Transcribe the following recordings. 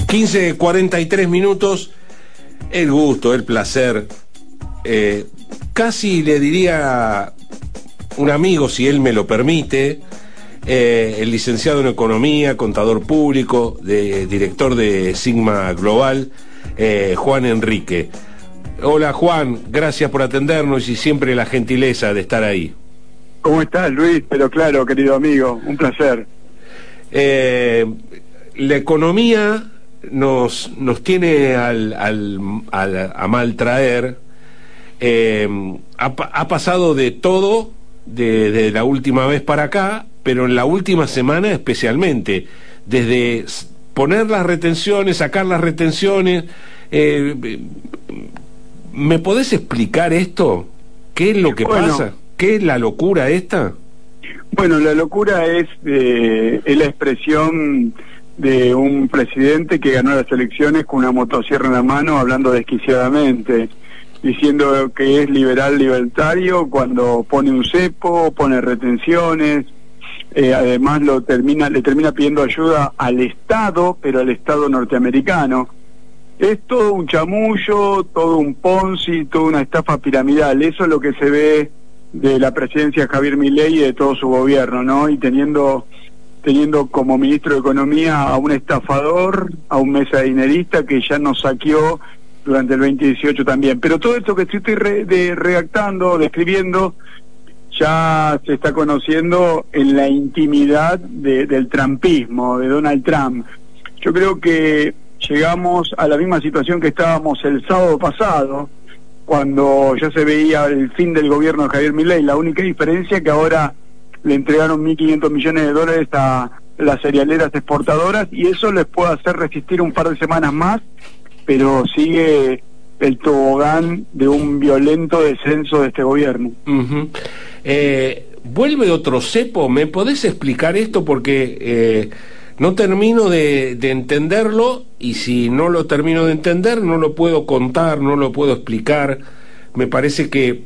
15:43, el gusto, el placer, casi le diría un amigo, si él me lo permite, el licenciado en Economía, contador público, director de Sigma Global, Juan Enrique. Hola Juan, gracias por atendernos y siempre la gentileza de estar ahí. ¿Cómo estás, Luis? Pero claro, querido amigo, un placer. La economía nos tiene a mal traer. Ha pasado de todo desde la última vez para acá, pero en la última semana especialmente, desde poner las retenciones, sacar las retenciones. ¿Me podés explicar esto? ¿Qué es lo que pasa? ¿Qué es la locura esta? Bueno, la locura es la expresión de un presidente que ganó las elecciones con una motosierra en la mano, hablando desquiciadamente, diciendo que es libertario cuando pone un cepo, pone retenciones, además le termina pidiendo ayuda al Estado, pero al Estado norteamericano. Es todo un chamullo, todo un Ponzi, toda una estafa piramidal. Eso es lo que se ve de la presidencia de Javier Milei y de todo su gobierno, ¿no? Y teniendo como ministro de Economía a un estafador, a un mesadinerista que ya nos saqueó durante el 2018 también. Pero todo esto que estoy redactando, describiendo, ya se está conociendo en la intimidad del trumpismo, de Donald Trump. Yo creo que llegamos a la misma situación que estábamos el sábado pasado, cuando ya se veía el fin del gobierno de Javier Milei. La única diferencia es que ahora le entregaron 1.500 millones de dólares a las cerealeras exportadoras, y eso les puede hacer resistir un par de semanas más, pero sigue el tobogán de un violento descenso de este gobierno. ¿Vuelve otro cepo? ¿Me podés explicar esto? Porque no termino de entenderlo, y si no lo termino de entender, no lo puedo contar, no lo puedo explicar. Me parece que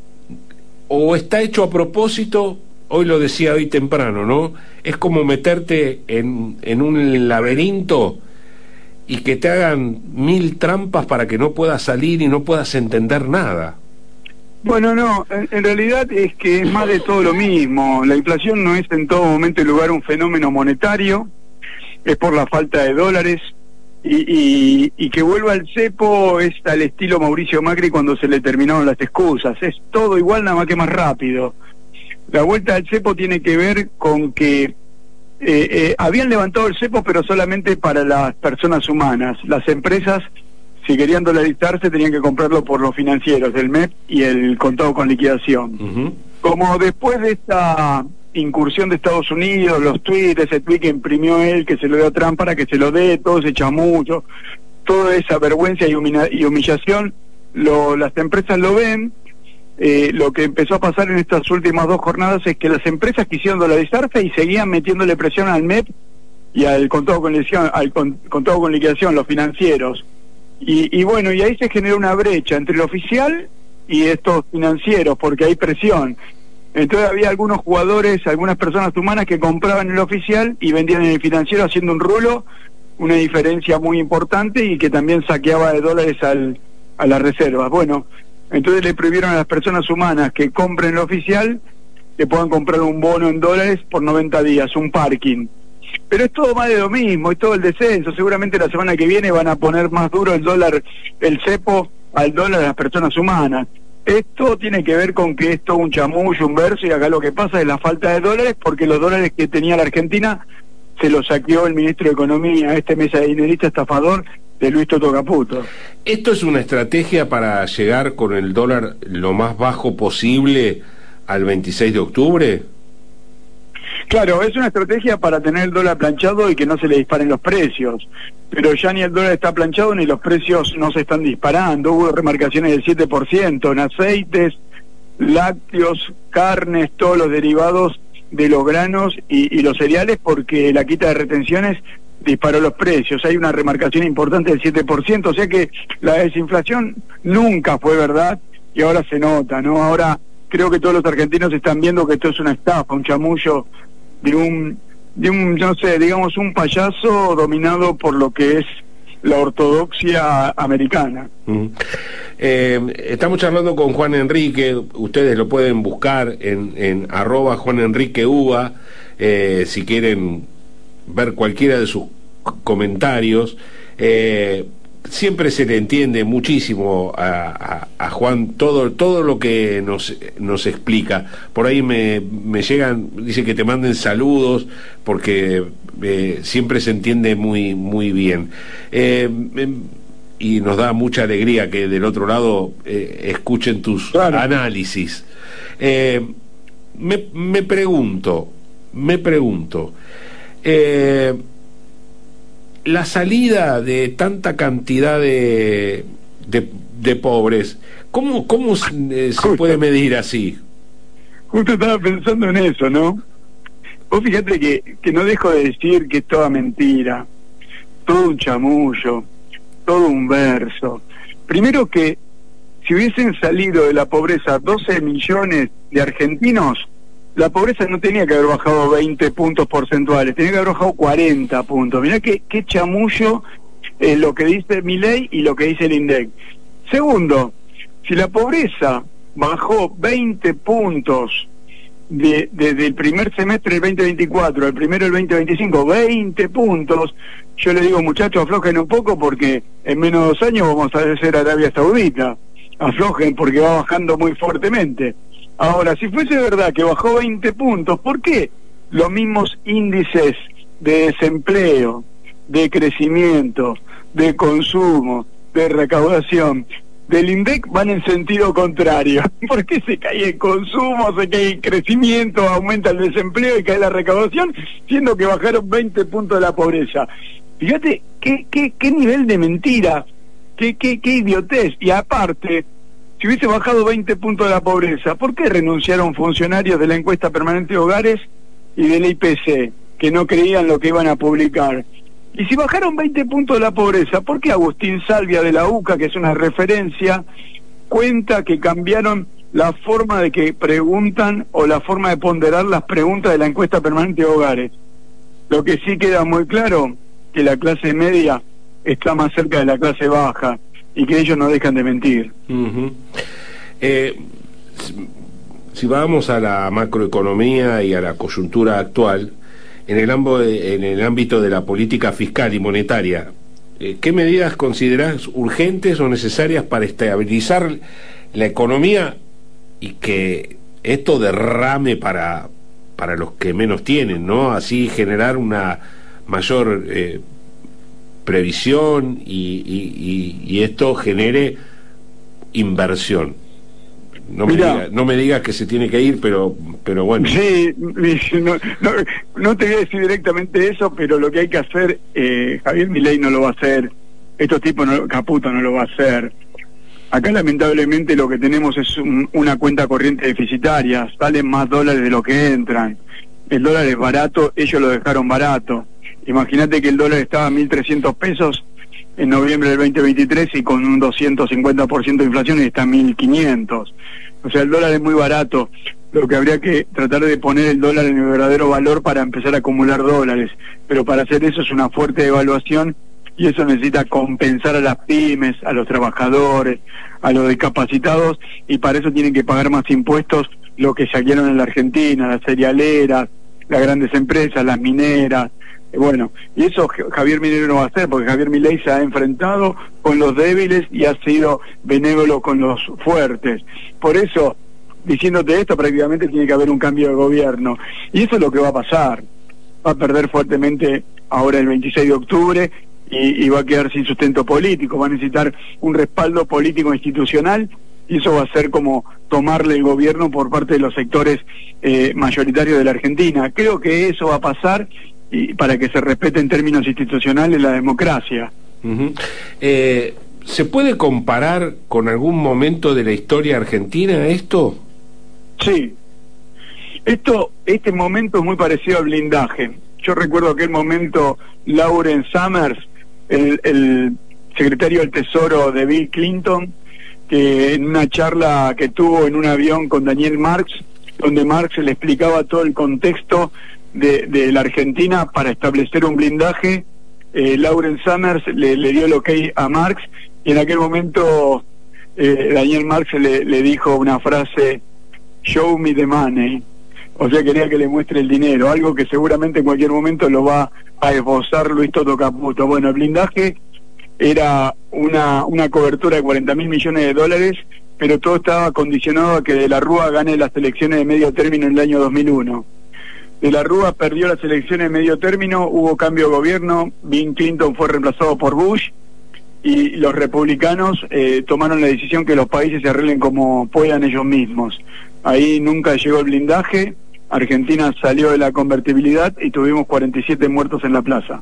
o está hecho a propósito, hoy lo decía hoy temprano, ¿no? Es como meterte en un laberinto y que te hagan 1000 trampas para que no puedas salir y no puedas entender nada. Bueno, no, en realidad es que es más de todo lo mismo. La inflación no es en todo momento y lugar un fenómeno monetario, es por la falta de dólares, y que vuelva el cepo es al estilo Mauricio Macri cuando se le terminaron las excusas. Es todo igual, nada más que más rápido. La vuelta del cepo tiene que ver con que habían levantado el cepo, pero solamente para las personas humanas. Las empresas, si querían dolarizarse, tenían que comprarlo por los financieros, el MEP y el contado con liquidación. Como después de esta incursión de Estados Unidos, los tweets, ese tweet que imprimió él, que se lo dio a Trump para que se lo dé, todo ese chamullo, toda esa vergüenza y humillación, las empresas lo ven. Lo que empezó a pasar en estas últimas 2 jornadas es que las empresas quisieron dolarizarse y seguían metiéndole presión al MEP y al contado con liquidación, los financieros. Y bueno, y ahí se generó una brecha entre el oficial y estos financieros, porque hay presión. Entonces había algunos jugadores, algunas personas humanas que compraban el oficial y vendían en el financiero, haciendo un rulo, una diferencia muy importante, y que también saqueaba de dólares a las reservas. Bueno, entonces le prohibieron a las personas humanas que compren el oficial que puedan comprar un bono en dólares por 90 días, un parking. Pero es todo más de lo mismo, es todo el descenso. Seguramente la semana que viene van a poner más duro el dólar, el cepo al dólar de las personas humanas. Esto tiene que ver con que es todo un chamullo, un verso, y acá lo que pasa es la falta de dólares, porque los dólares que tenía la Argentina se los saqueó el ministro de Economía, este mesadinerista estafador de Luis Toto Caputo. ¿Esto es una estrategia para llegar con el dólar lo más bajo posible al 26 de octubre? Claro, es una estrategia para tener el dólar planchado y que no se le disparen los precios. Pero ya ni el dólar está planchado ni los precios no se están disparando. Hubo remarcaciones del 7% en aceites, lácteos, carnes, todos los derivados de los granos y los cereales, porque la quita de retenciones disparó los precios. Hay una remarcación importante del 7%, o sea que la desinflación nunca fue verdad y ahora se nota, ¿no? Ahora creo que todos los argentinos están viendo que esto es una estafa, un chamullo de un, no sé, digamos un payaso dominado por lo que es la ortodoxia americana. Estamos charlando con Juan Enrique, ustedes lo pueden buscar en @JuanEnriqueUva, si quieren ver cualquiera de sus comentarios. Siempre se le entiende muchísimo a Juan todo lo que nos explica. Por ahí me llegan, dice que te manden saludos porque siempre se entiende muy bien. Y nos da mucha alegría que del otro lado escuchen tus análisis. Me pregunto, la salida de tanta cantidad de pobres, ¿cómo se puede medir así? Justo estaba pensando en eso, ¿no? Vos fíjate que no dejo de decir que es toda mentira, todo un chamullo, todo un verso. Primero, que si hubiesen salido de la pobreza 12 millones de argentinos, la pobreza no tenía que haber bajado 20 puntos porcentuales, tenía que haber bajado 40 puntos. Mirá qué chamullo lo que dice Milei y lo que dice el INDEC. Segundo, si la pobreza bajó 20 puntos desde el primer semestre del 2024 al primero del 2025, 20 puntos, yo le digo, muchachos, aflojen un poco porque en menos de 2 años vamos a ser Arabia Saudita. Aflojen porque va bajando muy fuertemente. Ahora, si fuese verdad que bajó 20 puntos, ¿por qué los mismos índices de desempleo, de crecimiento, de consumo, de recaudación del INDEC van en sentido contrario? ¿Por qué se cae el consumo, se cae el crecimiento, aumenta el desempleo y cae la recaudación, siendo que bajaron 20 puntos de la pobreza? Fíjate qué nivel de mentira, qué idiotez. Y aparte, si hubiese bajado 20 puntos de la pobreza, ¿por qué renunciaron funcionarios de la encuesta permanente de hogares y del IPC, que no creían lo que iban a publicar? Y si bajaron 20 puntos de la pobreza, ¿por qué Agustín Salvia de la UCA, que es una referencia, cuenta que cambiaron la forma de que preguntan o la forma de ponderar las preguntas de la encuesta permanente de hogares? Lo que sí queda muy claro, que la clase media está más cerca de la clase baja, y que ellos no dejan de mentir. Si vamos a la macroeconomía y a la coyuntura actual, en el ámbito de la política fiscal y monetaria, ¿qué medidas considerás urgentes o necesarias para estabilizar la economía y que esto derrame para los que menos tienen, ¿no? Así generar una mayor previsión y esto genere inversión? No me digas que se tiene que ir, pero bueno. Sí, no te voy a decir directamente eso, pero lo que hay que hacer, Javier Milei no lo va a hacer, estos tipos, Caputo no lo va a hacer. Acá lamentablemente lo que tenemos es una cuenta corriente deficitaria, salen más dólares de lo que entran. El dólar es barato, ellos lo dejaron barato. Imagínate que el dólar estaba a 1.300 pesos en noviembre del 2023 y con un 250% de inflación está a 1.500. O sea, el dólar es muy barato. Lo que habría que tratar de poner el dólar en el verdadero valor para empezar a acumular dólares. Pero para hacer eso es una fuerte devaluación y eso necesita compensar a las pymes, a los trabajadores, a los discapacitados, y para eso tienen que pagar más impuestos lo que saquearon en la Argentina, las cerealeras, las grandes empresas, las mineras. Bueno, y eso Javier Milei no va a hacer, porque Javier Milei se ha enfrentado con los débiles y ha sido benévolo con los fuertes. Por eso, diciéndote esto, prácticamente tiene que haber un cambio de gobierno. Y eso es lo que va a pasar. Va a perder fuertemente ahora el 26 de octubre y va a quedar sin sustento político. Va a necesitar un respaldo político institucional y eso va a ser como tomarle el gobierno por parte de los sectores mayoritarios de la Argentina. Creo que eso va a pasar, y para que se respete en términos institucionales la democracia. ¿Se puede comparar con algún momento de la historia argentina esto? Sí. Este momento es muy parecido al blindaje. Yo recuerdo aquel momento, Lawrence Summers, el secretario del Tesoro de Bill Clinton, que en una charla que tuvo en un avión con Daniel Marx, donde Marx le explicaba todo el contexto de la Argentina para establecer un blindaje, Lawrence Summers le dio el ok a Marx, y en aquel momento Daniel Marx le dijo una frase: show me the money. O sea, quería que le muestre el dinero, algo que seguramente en cualquier momento lo va a esbozar Luis Toto Caputo. Bueno, el blindaje era una cobertura de 40.000 millones de dólares, pero todo estaba condicionado a que De la Rúa gane las elecciones de medio término en el año 2001. De la Rúa perdió las elecciones de medio término, hubo cambio de gobierno, Bill Clinton fue reemplazado por Bush, y los republicanos tomaron la decisión que los países se arreglen como puedan ellos mismos. Ahí nunca llegó el blindaje, Argentina salió de la convertibilidad y tuvimos 47 muertos en la plaza.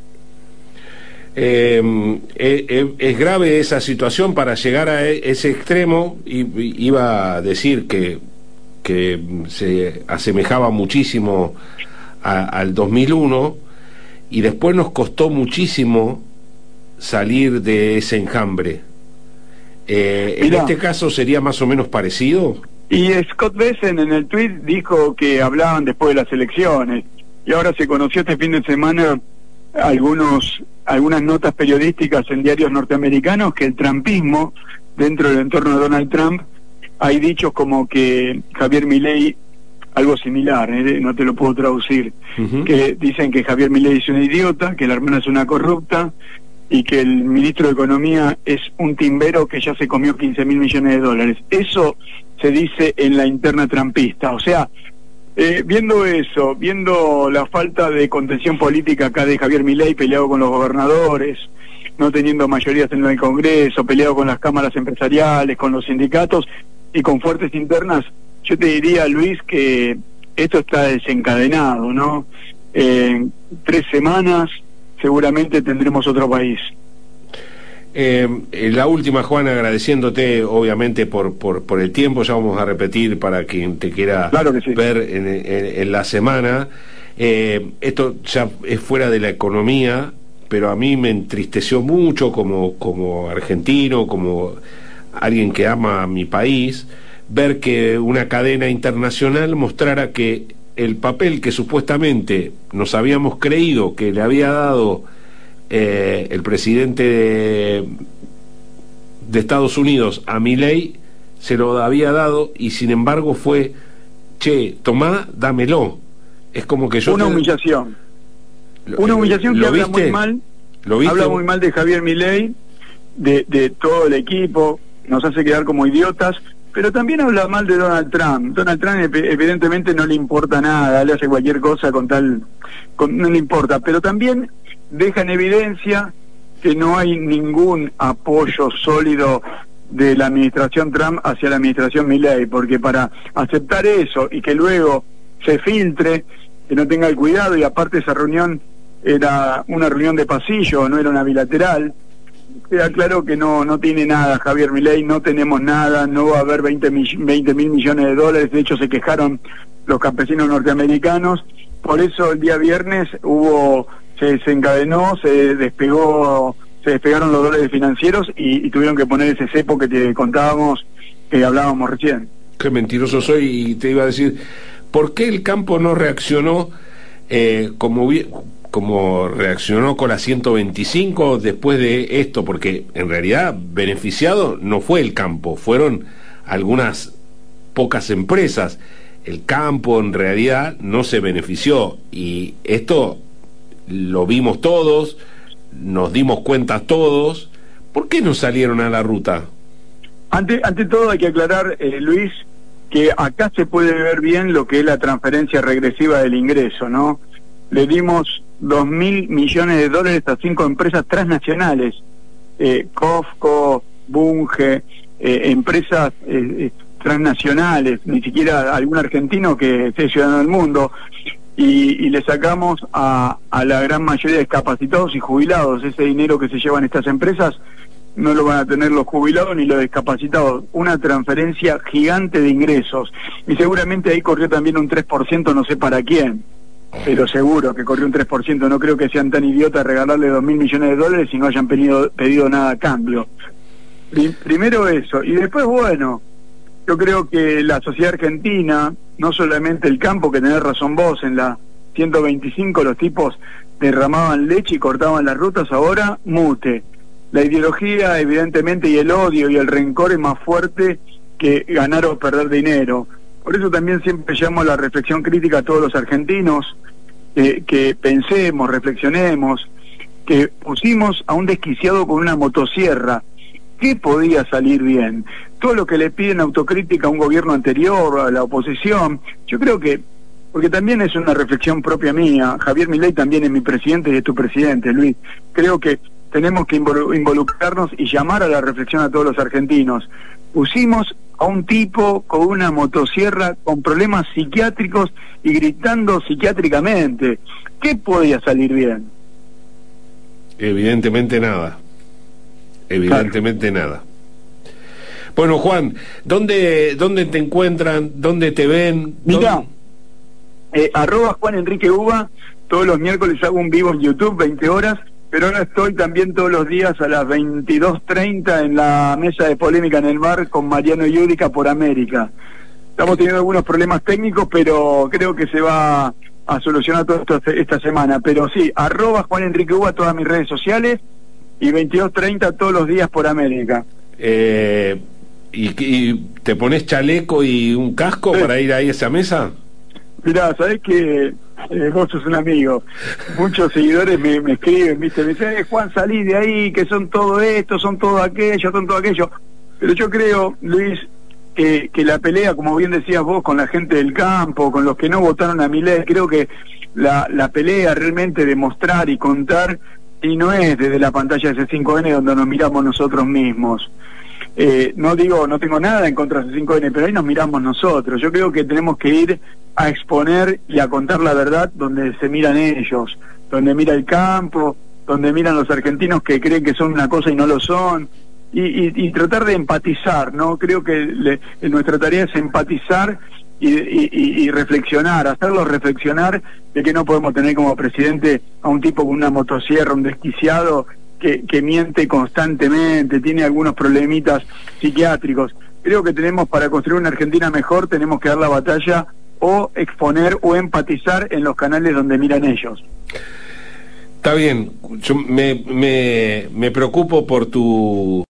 Es grave esa situación. Para llegar a ese extremo, iba a decir que se asemejaba muchísimo al 2001, y después nos costó muchísimo salir de ese enjambre. En este caso sería más o menos parecido. Y Scott Bessent en el tuit dijo que hablaban después de las elecciones, y ahora se conoció este fin de semana algunas notas periodísticas en diarios norteamericanos que el trumpismo, dentro del entorno de Donald Trump, hay dichos como que Javier Milei, algo similar, no te lo puedo traducir, que dicen que Javier Milei es un idiota, que la hermana es una corrupta, y que el ministro de Economía es un timbero que ya se comió 15.000 millones de dólares. Eso se dice en la interna trumpista. O sea, viendo eso, viendo la falta de contención política acá de Javier Milei, peleado con los gobernadores, no teniendo mayorías en el Congreso, peleado con las cámaras empresariales, con los sindicatos y con fuertes internas, yo te diría, Luis, que esto está desencadenado, ¿no? En 3 semanas seguramente tendremos otro país. La última, Juan, agradeciéndote obviamente por el tiempo. Ya vamos a repetir para quien te quiera ver en la semana. Esto ya es fuera de la economía, pero a mí me entristeció mucho como argentino, como alguien que ama a mi país, ver que una cadena internacional mostrara que el papel que supuestamente nos habíamos creído que le había dado el presidente de Estados Unidos a Milei, se lo había dado, y sin embargo fue: che, tomá, dámelo. Es como que yo... Una humillación. Una humillación que habla muy mal. Habla muy mal de Javier Milei, de todo el equipo, nos hace quedar como idiotas, pero también habla mal de Donald Trump. Donald Trump evidentemente no le importa nada, le hace cualquier cosa no le importa, pero también deja en evidencia que no hay ningún apoyo sólido de la administración Trump hacia la administración Milei, porque para aceptar eso y que luego se filtre, que no tenga el cuidado, y aparte esa reunión era una reunión de pasillo, no era una bilateral, queda claro que no tiene nada Javier Milei, no tenemos nada, no va a haber 20.000 millones de dólares, de hecho se quejaron los campesinos norteamericanos. Por eso el día viernes se desencadenó, se despegaron los dólares financieros y tuvieron que poner ese cepo que te contábamos, que hablábamos recién. Qué mentiroso soy, y te iba a decir, ¿por qué el campo no reaccionó como reaccionó con la 125 después de esto? Porque en realidad beneficiado no fue el campo, fueron algunas pocas empresas. El campo en realidad no se benefició, y esto lo vimos todos, nos dimos cuenta todos. ¿Por qué no salieron a la ruta? Ante todo hay que aclarar, Luis, que acá se puede ver bien lo que es la transferencia regresiva del ingreso, ¿no? Le dimos 2.000 millones de dólares a 5 empresas transnacionales, COFCO, Bunge, empresas transnacionales, ni siquiera algún argentino que esté ciudadano del mundo, y le sacamos a la gran mayoría de discapacitados y jubilados. Ese dinero que se llevan estas empresas no lo van a tener los jubilados ni los discapacitados. Una transferencia gigante de ingresos, y seguramente ahí corrió también un 3%, no sé para quién, pero seguro que corrió un 3%. No creo que sean tan idiotas regalarle 2.000 millones de dólares y no hayan pedido nada a cambio. Primero eso, y después, bueno, yo creo que la sociedad argentina, no solamente el campo, que tenés razón vos en la 125 los tipos derramaban leche y cortaban las rutas, ahora mute. La ideología, evidentemente, y el odio y el rencor es más fuerte que ganar o perder dinero. Por eso también siempre llamo a la reflexión crítica a todos los argentinos, que pensemos, reflexionemos, que pusimos a un desquiciado con una motosierra. ¿Qué podía salir bien? Todo lo que le piden autocrítica a un gobierno anterior, a la oposición, yo creo que, porque también es una reflexión propia mía, Javier Milei también es mi presidente y es tu presidente, Luis, creo que tenemos que involucrarnos y llamar a la reflexión a todos los argentinos. Pusimos a un tipo con una motosierra con problemas psiquiátricos y gritando psiquiátricamente. ¿Qué podía salir bien? Evidentemente nada. Evidentemente nada. Bueno, Juan, ¿dónde te encuentran? ¿Dónde te ven? Mira, @Juan Enrique Uva, todos los miércoles hago un vivo en YouTube, 20 horas, pero ahora estoy también todos los días a las 22:30 en la mesa de polémica en el bar con Mariano Yudica por América. Estamos teniendo algunos problemas técnicos, pero creo que se va a solucionar todo esto esta semana. Pero sí, @Juan Enrique Uva, todas mis redes sociales, y 22:30 todos los días por América. ¿Y te pones chaleco y un casco para ir ahí a esa mesa? Mirá, sabés que vos sos un amigo. Muchos seguidores me escriben, ¿viste? Me dicen, Juan, salí de ahí, que son todo esto, son todo aquello, son todo aquello. Pero yo creo, Luis, que la pelea, como bien decías vos, con la gente del campo, con los que no votaron a Milei, creo que la pelea realmente de mostrar y contar, y no es desde la pantalla de C5N donde nos miramos nosotros mismos. No tengo nada en contra de C5N, pero ahí nos miramos nosotros. Yo creo que tenemos que ir a exponer y a contar la verdad donde se miran ellos, donde mira el campo, donde miran los argentinos que creen que son una cosa y no lo son, y tratar de empatizar, ¿no? Creo que nuestra tarea es empatizar y reflexionar, hacerlos reflexionar de que no podemos tener como presidente a un tipo con una motosierra, un desquiciado que miente constantemente, tiene algunos problemitas psiquiátricos. Creo que tenemos, para construir una Argentina mejor, tenemos que dar la batalla o exponer o empatizar en los canales donde miran ellos. Está bien, yo me preocupo por tu